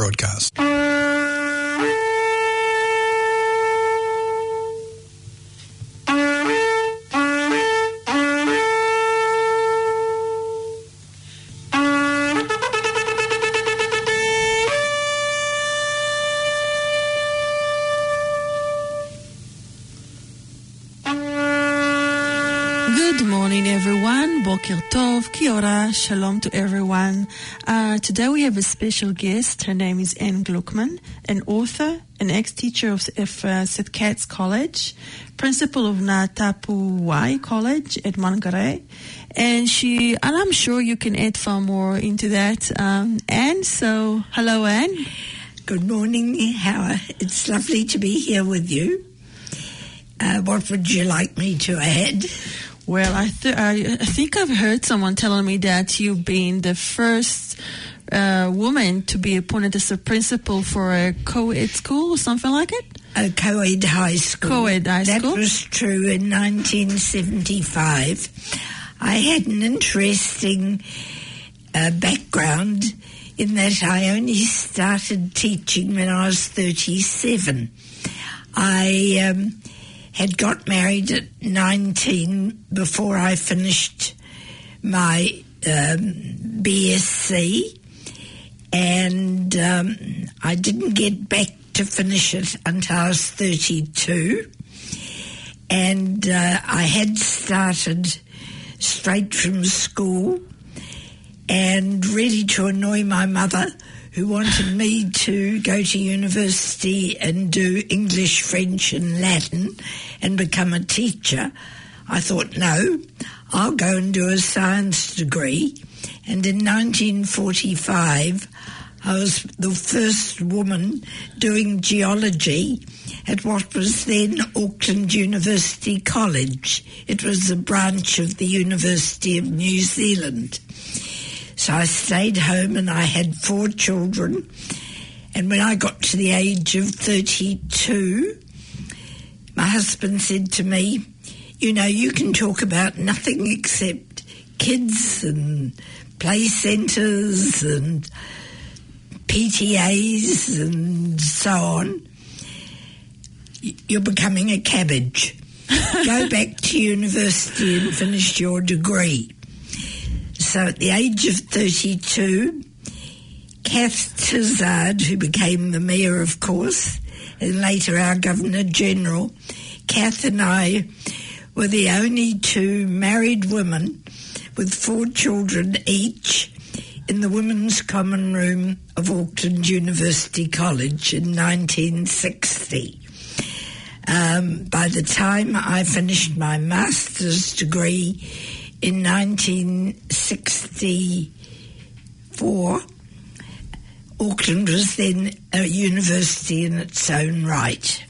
broadcast. Good morning, everyone. Boker Tov, Kia ora, Shalom to everyone. Today we have a special guest. Her name is Anne Gluckman, an author, an ex-teacher of St. Kat's College, principal of Natapu Y College at Mangere. And I'm sure you can add far more into that, Anne. So, hello, Anne. Good morning, Howard. It's lovely to be here with you. What would you like me to add? Well, I think I've heard someone telling me that you've been the first woman to be appointed as a principal for a co-ed school or something like it? A co-ed high school. Co-ed high school. That was true in 1975. I had an interesting background in that I only started teaching when I was 37. I had got married at 19 before I finished my BSc, and I didn't get back to finish it until I was 32, and I had started straight from school, and really to annoy my mother, who wanted me to go to university and do English, French and Latin and become a teacher. I thought, no, I'll go and do a science degree. And in 1945, I was the first woman doing geology at what was then Auckland University College. It was a branch of the University of New Zealand. So I stayed home and I had 4 children. And when I got to the age of 32, my husband said to me, you know, you can talk about nothing except kids and play centres and PTAs and so on. You're becoming a cabbage. Go back to university and finish your degree. So at the age of 32, Kath Tizard, who became the mayor, of course, and later our Governor-General, Kath and I were the only 2 married women with 4 children each in the Women's Common Room of Auckland University College in 1960. By the time I finished my master's degree in 1964, Auckland was then a university in its own right.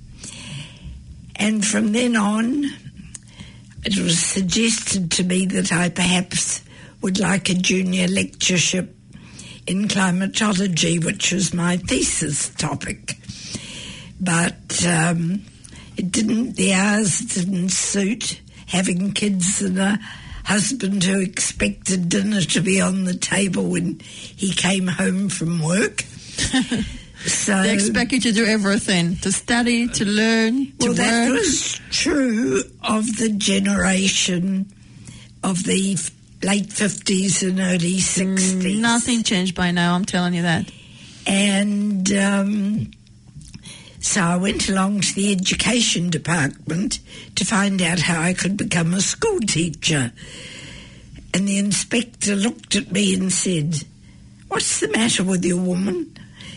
And from then on, it was suggested to me that I perhaps would like a junior lectureship in climatology, which was my thesis topic. But the hours didn't suit, having kids and a husband who expected dinner to be on the table when he came home from work. So they expect you to do everything, to study, to learn, to work. Well, that was true of the generation of the late 50s and early 60s. Nothing changed by now, I'm telling you that. And so I went along to the education department to find out how I could become a school teacher. And the inspector looked at me and said, "What's the matter with you, woman?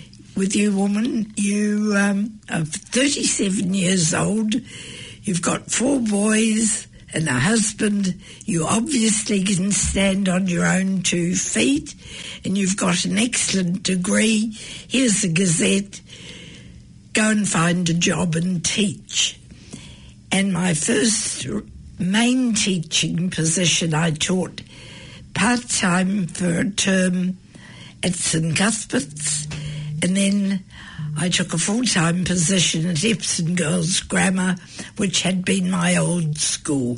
You are 37 years old, you've got 4 boys and a husband, you obviously can stand on your own 2 feet, and you've got an excellent degree. Here's the Gazette. Go and find a job and teach." And my first main teaching position, I taught part-time for a term at St. Cuthbert's, and then I took a full-time position at Epsom Girls Grammar, which had been my old school.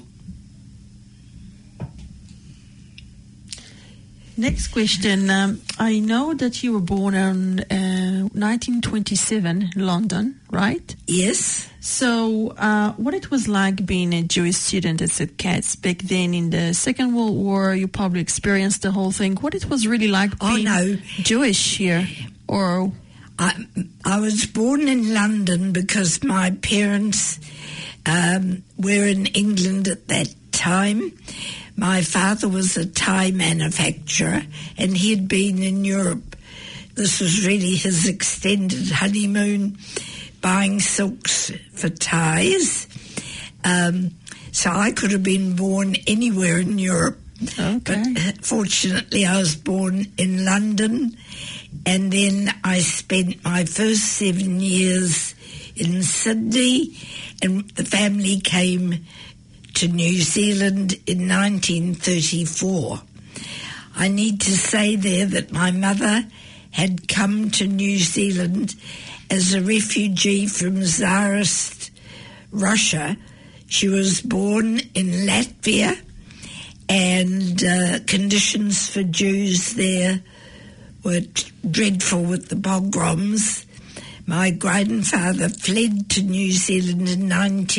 Next question. I know that you were born on 1927, London, right? Yes. So what it was like being a Jewish student at St. Cat's back then in the Second World War? You probably experienced the whole thing. What it was really like being Jewish here? Or I was born in London because my parents were in England at that time. My father was a tie manufacturer and he had been in Europe. This was really his extended honeymoon, buying silks for ties. So I could have been born anywhere in Europe. Okay. But fortunately I was born in London, and then I spent my first 7 years in Sydney, and the family came to New Zealand in 1934. I need to say there that my mother had come to New Zealand as a refugee from Tsarist Russia. She was born in Latvia, and conditions for Jews there were dreadful with the pogroms. My grandfather fled to New Zealand in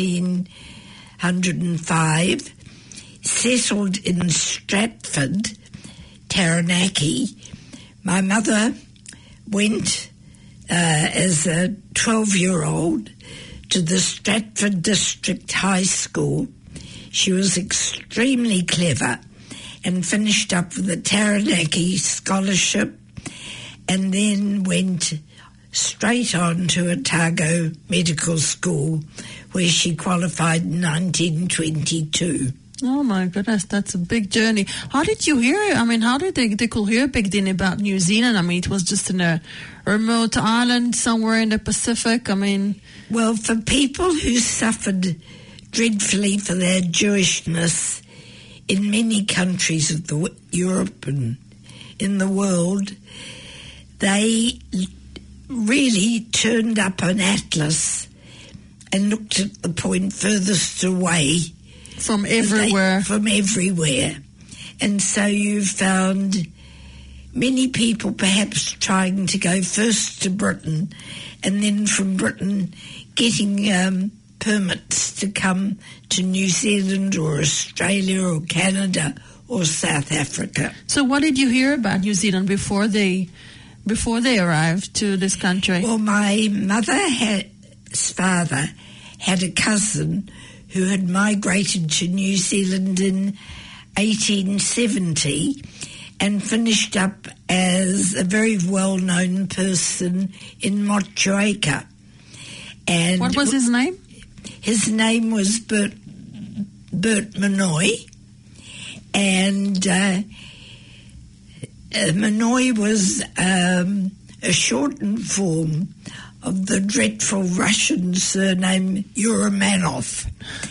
1905, settled in Stratford, Taranaki. My mother went as a 12-year-old to the Stratford District High School. She was extremely clever and finished up with a Taranaki scholarship, and then went straight on to Otago Medical School, where she qualified in 1922. Oh my goodness, that's a big journey. How did you hear? I mean, how did they could hear back then about New Zealand? I mean, it was just in a remote island somewhere in the Pacific. I mean, well, for people who suffered dreadfully for their Jewishness in many countries of Europe and in the world, they really turned up an atlas and looked at the point furthest away. From everywhere. From everywhere. And so you found many people perhaps trying to go first to Britain, and then from Britain getting permits to come to New Zealand or Australia or Canada or South Africa. So what did you hear about New Zealand before they arrived to this country? Well, my mother's father had a cousin who had migrated to New Zealand in 1870 and finished up as a very well-known person in Motueka. And what was his name? His name was Bert Manoy, and Manoy was a shortened form of the dreadful Russian surname Uramanov.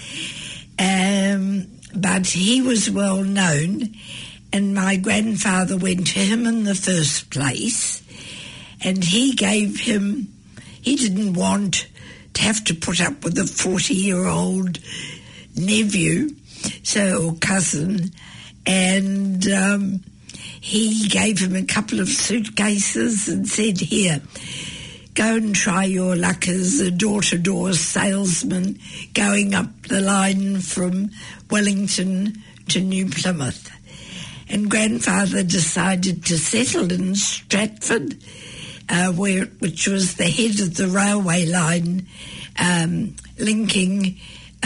But he was well known, and my grandfather went to him in the first place, and he didn't want to have to put up with a 40-year-old nephew, or cousin, and he gave him a couple of suitcases and said, "Here, go and try your luck as a door-to-door salesman going up the line from Wellington to New Plymouth." And grandfather decided to settle in Stratford, which was the head of the railway line linking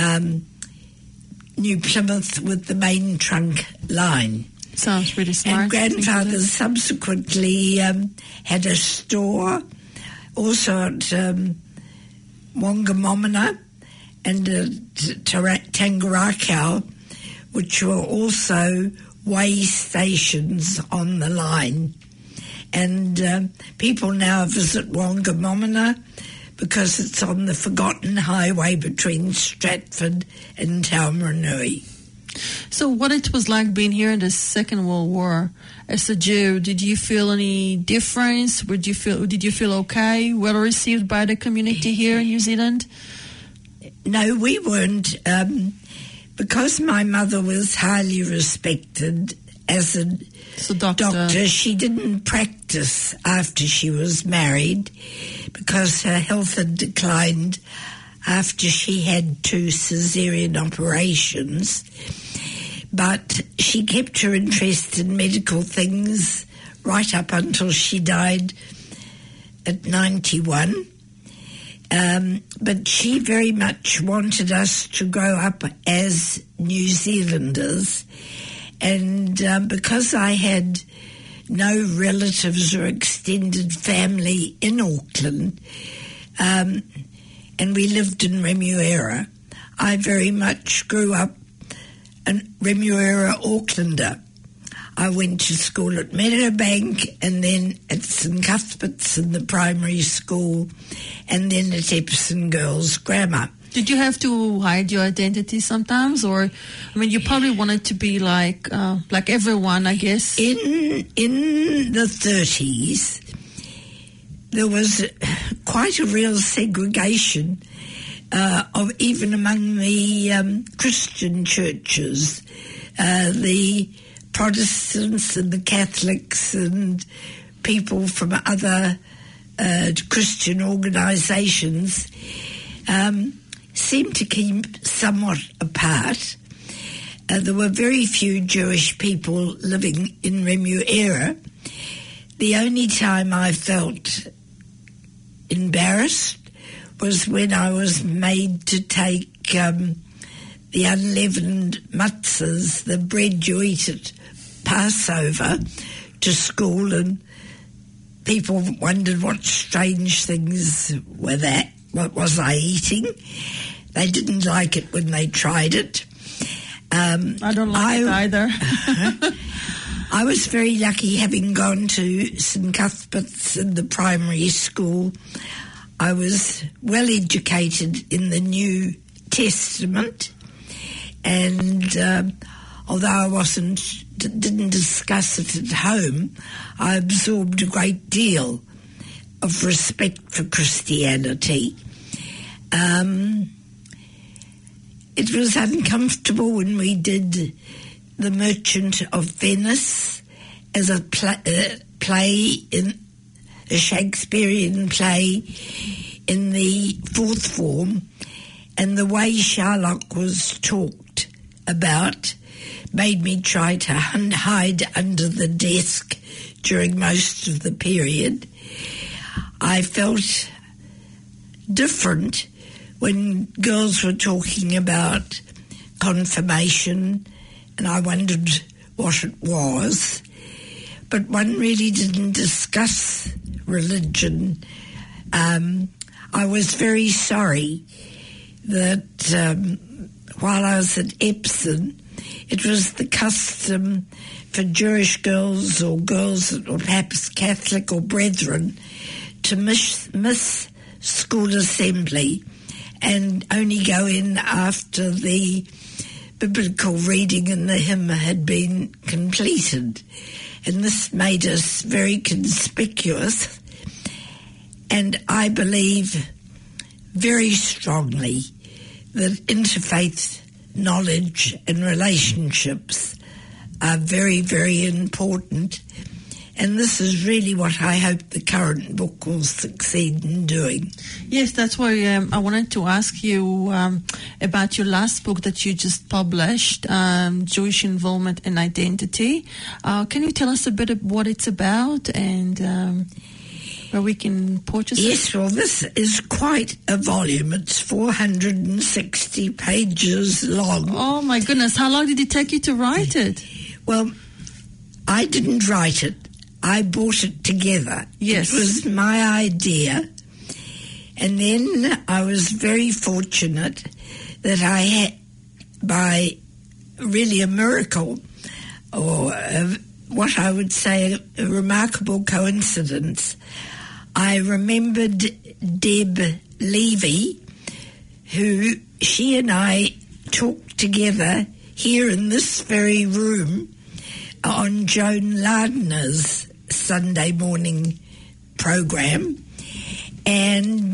New Plymouth with the main trunk line. Sounds pretty smart. And grandfather subsequently had a store also at Wangamomina and Tangarakau, which were also way stations on the line. And people now visit Wangamomina because it's on the forgotten highway between Stratford and Taumarunui. So what it was like being here in the Second World War as a Jew, did you feel any difference? Did you feel okay, well received by the community here in New Zealand? No, we weren't. Because my mother was highly respected as a doctor. She didn't practice after she was married because her health had declined after she had 2 caesarean operations. But she kept her interest in medical things right up until she died at 91. But she very much wanted us to grow up as New Zealanders. And because I had no relatives or extended family in Auckland, and we lived in Remuera, I very much grew up a Remuera Aucklander. I went to school at Meadowbank and then at St Cuthbert's in the primary school and then at Epsom Girls Grammar. Did you have to hide your identity sometimes? Or, I mean, you probably wanted to be like everyone, I guess. In the 30s, there was quite a real segregation of even among the Christian churches. The Protestants and the Catholics and people from other Christian organisations seemed to keep somewhat apart. There were very few Jewish people living in Remuera. The only time I felt embarrassed was when I was made to take the unleavened matzahs, the bread you eat at Passover, to school, and people wondered what strange things were that. What was I eating? They didn't like it when they tried it. I don't like it either. I was very lucky having gone to St Cuthbert's in the primary school. I was well educated in the New Testament, and although I didn't discuss it at home, I absorbed a great deal of respect for Christianity. It was uncomfortable when we did The Merchant of Venice as a play in a Shakespearean play in the 4th form, and the way Shylock was talked about made me try to hide under the desk during most of the period. I felt different when girls were talking about confirmation, and I wondered what it was. But one really didn't discuss religion. I was very sorry that while I was at Epsom, it was the custom for Jewish girls or girls that were perhaps Catholic or Brethren to miss school assembly and only go in after the biblical reading and the hymn had been completed. And this made us very conspicuous. And I believe very strongly that interfaith knowledge and relationships are very, very important. And this is really what I hope the current book will succeed in doing. Yes, that's why I wanted to ask you about your last book that you just published, Jewish Involvement and Identity. Can you tell us a bit of what it's about and where we can purchase it? Yes, well, this is quite a volume. It's 460 pages long. Oh, my goodness. How long did it take you to write it? Well, I didn't write it. I bought it together. Yes. It was my idea. And then I was very fortunate that I had, by really a miracle, or what I would say a remarkable coincidence, I remembered Deb Levy, who she and I talked together here in this very room on Joan Lardner's Sunday morning program. And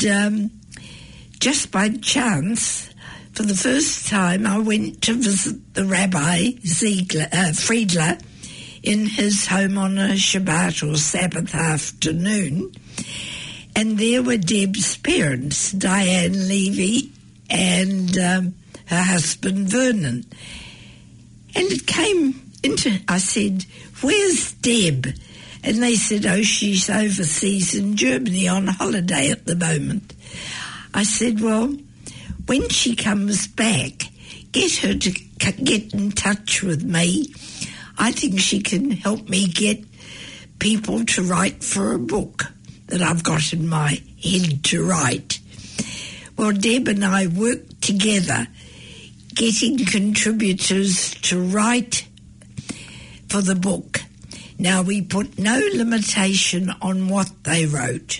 just by chance, for the first time, I went to visit the Rabbi Friedler in his home on a Shabbat or Sabbath afternoon, and there were Deb's parents, Diane Levy and her husband Vernon. And it came into, I said, "Where's Deb?" And they said, "Oh, she's overseas in Germany on holiday at the moment." I said, "Well, when she comes back, get her to get in touch with me. I think she can help me get people to write for a book that I've got in my head to write." Well, Deb and I worked together getting contributors to write for the book. Now, we put no limitation on what they wrote.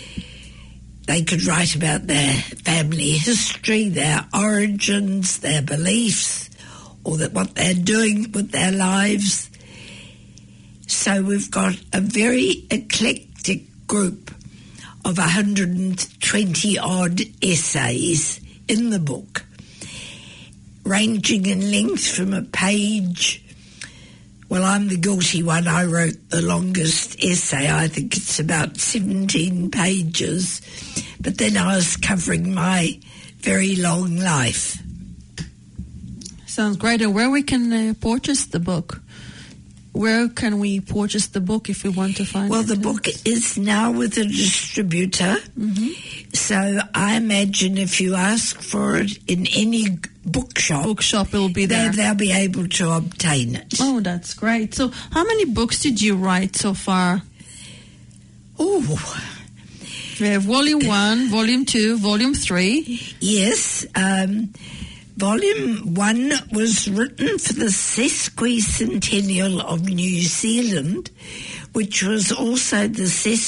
They could write about their family history, their origins, their beliefs, or what they're doing with their lives. So we've got a very eclectic group of 120-odd essays in the book, ranging in length from a page. Well, I'm the guilty one. I wrote the longest essay. I think it's about 17 pages. But then I was covering my very long life. Sounds great. And where we can purchase the book? Where can we purchase the book if we want to find it? Well, the book is now with a distributor. Mm-hmm. So I imagine if you ask for it in any bookshop, it will be there. They'll be able to obtain it. Oh, that's great. So how many books did you write so far? Oh, we have Volume 1, Volume 2, Volume 3. Yes. Volume 1 was written for the sesquicentennial of New Zealand, which was also the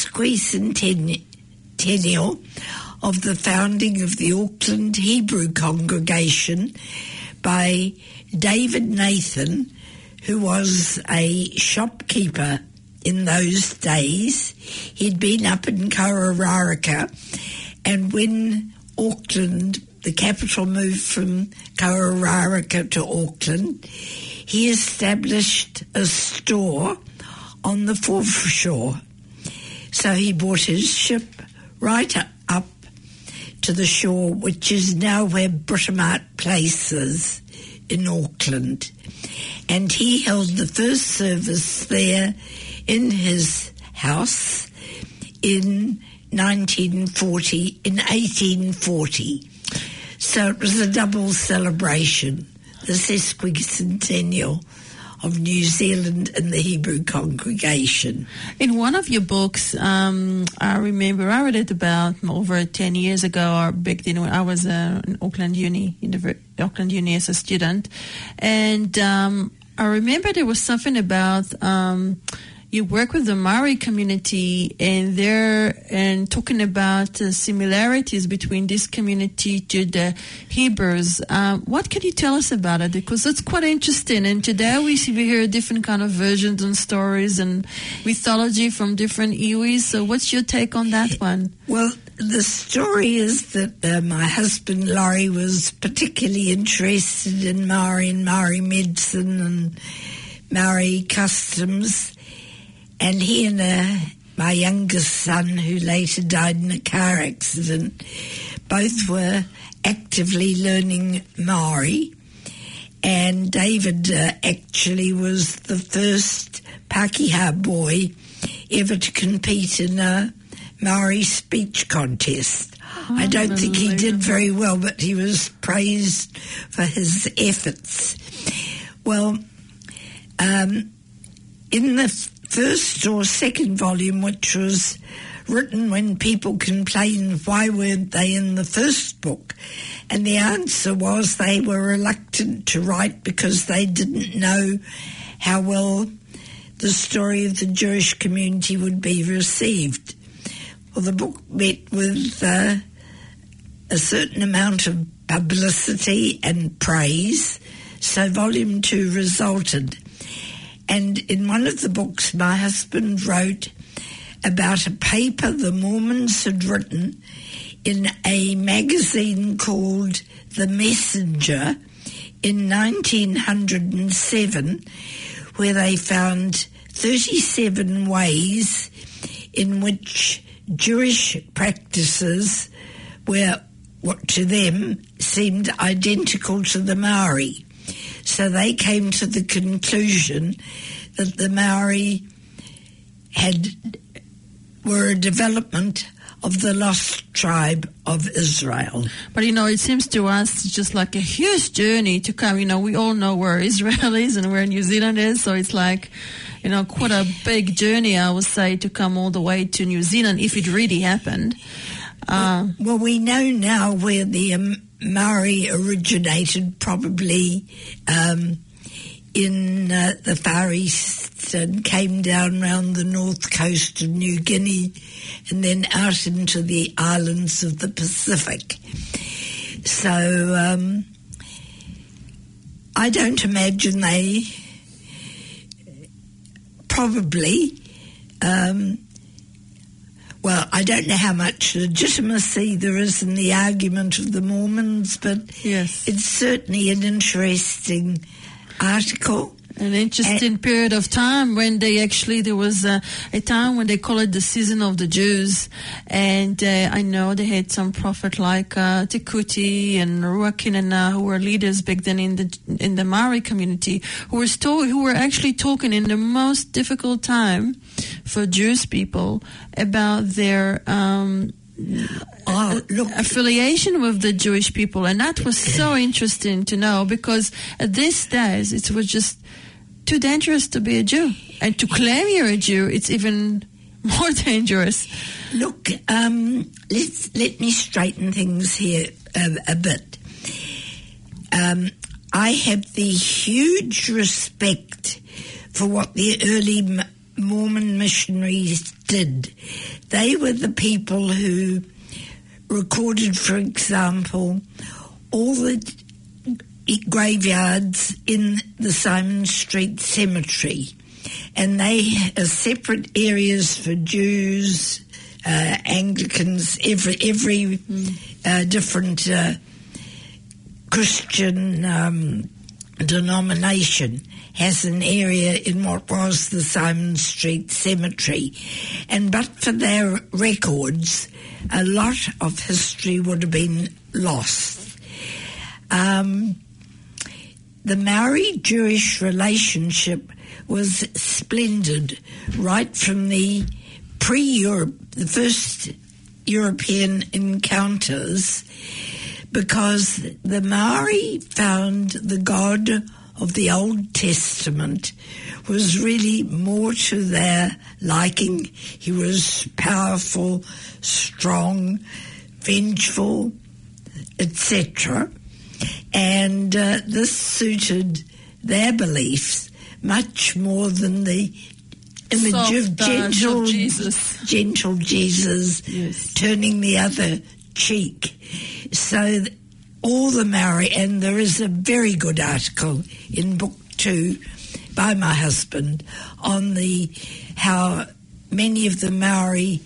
sesquicentennial of the founding of the Auckland Hebrew congregation by David Nathan, who was a shopkeeper in those days. He'd been up in Kororareka, and when Auckland, the capital, moved from Kororareka to Auckland, he established a store on the foreshore. So he brought his ship right up to the shore, which is now where Britomart Place is in Auckland. And he held the first service there in his house in 1840. So it was a double celebration, the sesquicentennial of New Zealand and the Hebrew congregation. In one of your books, I remember I read it about over 10 years ago, or back then when I was in Auckland Uni as a student. And I remember there was something about you work with the Maori community and talking about similarities between this community to the Hebrews. What can you tell us about it? Because it's quite interesting. And today we hear different kind of versions and stories and mythology from different iwis. So what's your take on that one? Well, the story is that my husband Laurie was particularly interested in Maori and Maori medicine and Maori customs. And he and my youngest son, who later died in a car accident, both were actively learning Maori. And David actually was the first Pākehā boy ever to compete in a Maori speech contest. Oh, I don't think he did very well, but he was praised for his efforts. Well, in the first or second volume, which was written when people complained why weren't they in the first book, and the answer was they were reluctant to write because they didn't know how well the story of the Jewish community would be received. Well, the book met with a certain amount of publicity and praise, so Volume 2 resulted. And in one of the books, my husband wrote about a paper the Mormons had written in a magazine called The Messenger in 1907, where they found 37 ways in which Jewish practices were what to them seemed identical to the Maori. So they came to the conclusion that the Maori were a development of the lost tribe of Israel. But, it seems to us just like a huge journey to come. We all know where Israel is and where New Zealand is, so it's like, quite a big journey, I would say, to come all the way to New Zealand if it really happened. Well, we know now where the Maori originated, probably in the Far East, and came down round the north coast of New Guinea and then out into the islands of the Pacific. So I don't imagine they probably... well, I don't know how much legitimacy there is in the argument of the Mormons, but yes, it's certainly an interesting article. An interesting period of time when there was a time when they call it the season of the Jews, and I know they had some prophet like Te Kuti and Ruakinana, who were leaders back then in the Maori community, who were actually talking in the most difficult time for Jewish people about their affiliation with the Jewish people, and that was so interesting to know, because at these days it was just too dangerous to be a Jew, and to claim you're a Jew, it's even more dangerous. Look, let me straighten things here a bit. I have the huge respect for what the early Mormon missionaries did. They were the people who recorded, for example, all the graveyards in the Simon Street Cemetery, and they have separate areas for Jews, Anglicans, every different Christian denomination has an area in what was the Simon Street Cemetery. And but for their records, a lot of history would have been lost. The Maori-Jewish relationship was splendid right from the the first European encounters, because the Maori found the God of the Old Testament was really more to their liking. He was powerful, strong, vengeful, etc. And this suited their beliefs much more than the image of gentle Jesus, yes, turning the other cheek. So all the Maori, and there is a very good article in Book 2 by my husband on how many of the Maori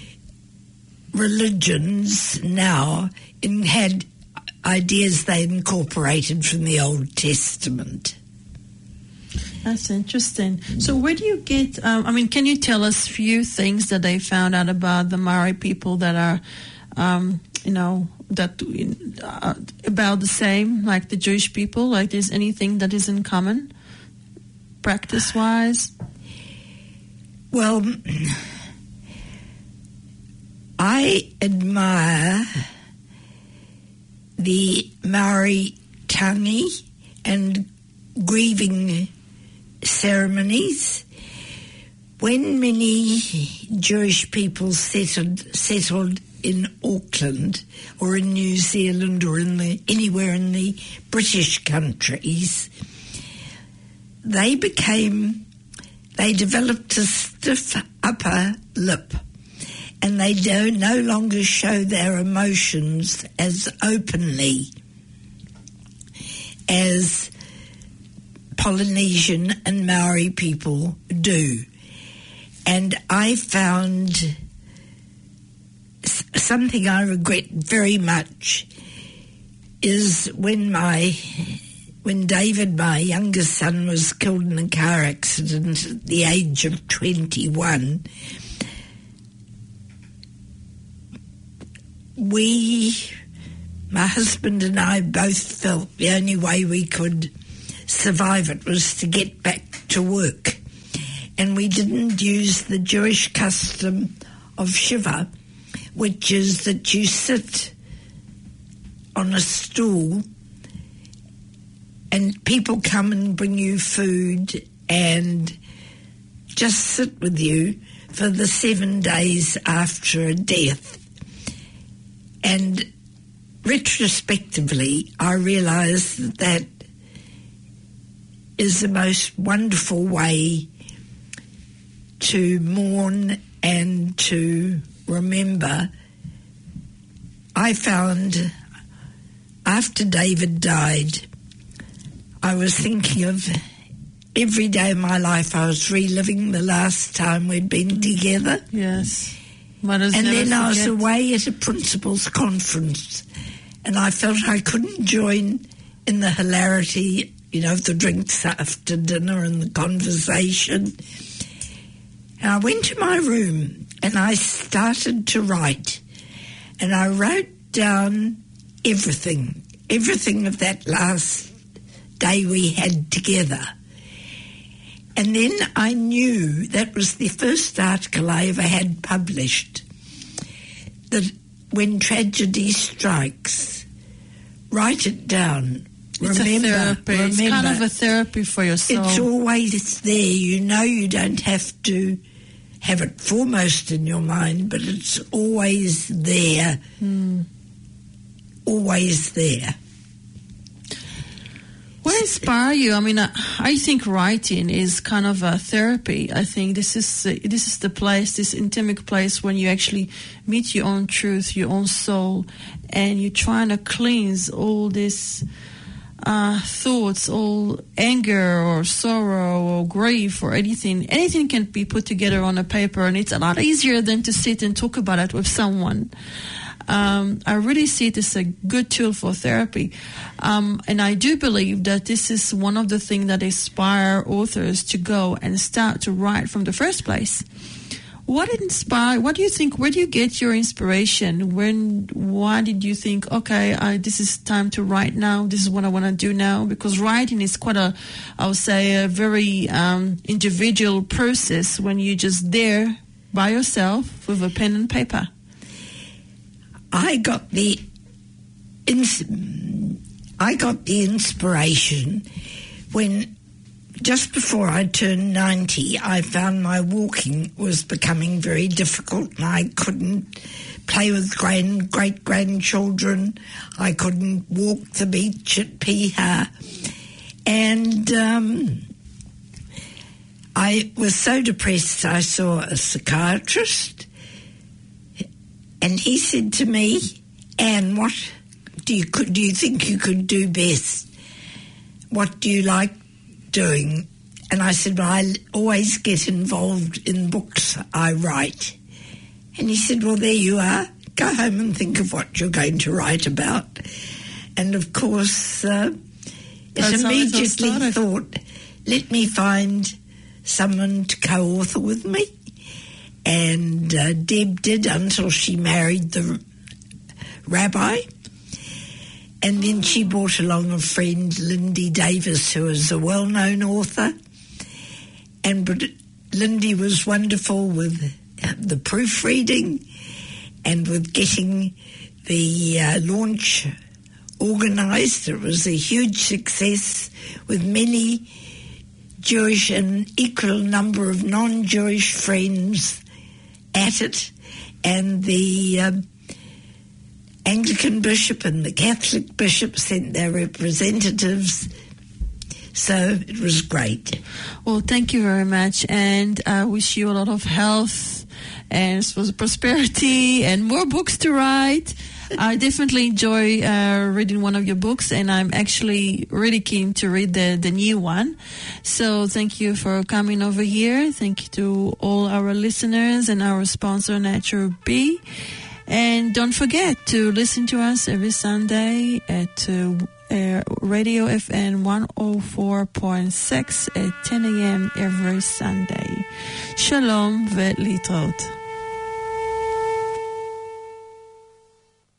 religions now had ideas they incorporated from the Old Testament. That's interesting. So where do you get, can you tell us a few things that they found out about the Maori people that are, about the same, like the Jewish people? Like, there's anything that is in common, practice-wise? Well, I admire the Maori tangi and grieving ceremonies. When many Jewish people settled in Auckland or in New Zealand or anywhere in the British countries, they developed a stiff upper lip, and they no longer show their emotions as openly as Polynesian and Maori people do. And I found something I regret very much is when when David, my youngest son, was killed in a car accident at the age of 21, my husband and I both felt the only way we could survive it was to get back to work. And we didn't use the Jewish custom of Shiva, which is that you sit on a stool and people come and bring you food and just sit with you for the 7 days after a death. And retrospectively, I realised that is the most wonderful way to mourn and to remember. I found after David died, I was thinking of every day of my life I was reliving the last time we'd been together. Yes. And then I was away at a principal's conference and I felt I couldn't join in the hilarity, of the drinks after dinner and the conversation. And I went to my room and I started to write. And I wrote down everything of that last day we had together. And then I knew that was the first article I ever had published, that when tragedy strikes, write it down. It's a therapy. It's kind of a therapy for your soul. It's always there. You don't have to have it foremost in your mind, but it's always there. Always there. What inspires you? I mean, I think writing is kind of a therapy. I think this is the place, this intimate place when you actually meet your own truth, your own soul, and you're trying to cleanse all this thoughts, all anger or sorrow or grief or anything can be put together on a paper, and it's a lot easier than to sit and talk about it with someone. I really see it as a good tool for therapy. And I do believe that this is one of the things that inspire authors to go and start to write from the first place. What do you think, where do you get your inspiration? Why did you think, okay, this is time to write now, this is what I want to do now? Because writing is quite I would say, a very individual process when you're just there by yourself with a pen and paper. I got the inspiration when, just before I turned 90, I found my walking was becoming very difficult and I couldn't play with great-grandchildren. I couldn't walk the beach at Piha. And I was so depressed I saw a psychiatrist and he said to me, Anne, what do you think you could do best? What do you like doing? And I said, well, I always get involved in books I write. And he said, well, there you are. Go home and think of what you're going to write about. And of course, it immediately thought, let me find someone to co-author with me. And Deb did until she married the rabbi. And then she brought along a friend, Lindy Davis, who is a well-known author. And Lindy was wonderful with the proofreading and with getting the launch organised. It was a huge success with many Jewish and equal number of non-Jewish friends at it. And the Anglican bishop and the Catholic bishop sent their representatives. So it was great. Well, thank you very much, and I wish you a lot of health and prosperity and more books to write. I definitely enjoy reading one of your books, and I'm actually really keen to read the new one. So thank you for coming over here. Thank you to all our listeners and our sponsor, Nature B. And don't forget to listen to us every Sunday at Radio FN 104.6 at 10 a.m. every Sunday. Shalom ולהתראות.